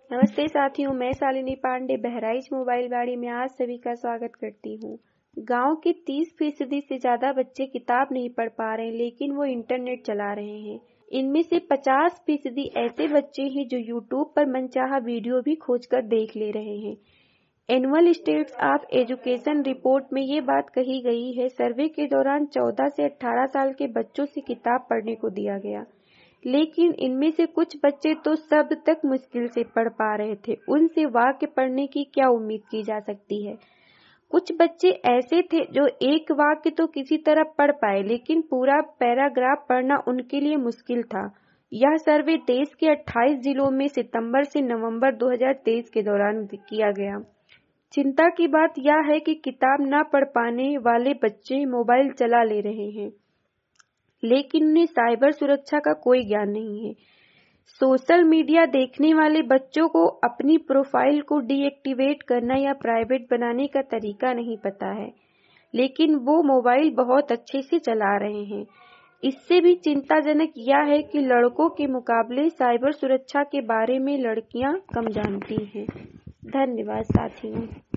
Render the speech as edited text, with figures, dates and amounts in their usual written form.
नमस्ते साथियों, मैं शालिनी पांडे बहराइच मोबाइल बाड़ी में आज सभी का स्वागत करती हूँ। गांव के 30% से ज़्यादा बच्चे किताब नहीं पढ़ पा रहे हैं, लेकिन वो इंटरनेट चला रहे हैं। इनमें से 50% ऐसे बच्चे हैं जो यूट्यूब पर मनचाहा वीडियो भी खोजकर देख ले रहे हैं। Annual status of education report में ये बात कही गई है। सर्वे के दौरान 14 से 18 साल के बच्चों से किताब पढ़ने को दिया गया, लेकिन इनमें से कुछ बच्चे तो शब्द तक मुश्किल से पढ़ पा रहे थे। उनसे वाक्य पढ़ने की क्या उम्मीद की जा सकती है। कुछ बच्चे ऐसे थे जो एक वाक्य तो किसी तरह पढ़ पाए, लेकिन पूरा पैराग्राफ पढ़ना उनके लिए मुश्किल था। यह सर्वे देश के 28 जिलों में सितंबर से नवंबर 2023 के दौरान किया गया। चिंता की बात यह है कि किताब न पढ़ पाने वाले बच्चे मोबाइल चला ले रहे हैं, लेकिन उन्हें साइबर सुरक्षा का कोई ज्ञान नहीं है। सोशल मीडिया देखने वाले बच्चों को अपनी प्रोफाइल को डीएक्टिवेट करना या प्राइवेट बनाने का तरीका नहीं पता है, लेकिन वो मोबाइल बहुत अच्छे से चला रहे हैं। इससे भी चिंताजनक यह है कि लड़कों के मुकाबले साइबर सुरक्षा के बारे में लड़कियां कम जानती हैं। धन्यवाद साथियों।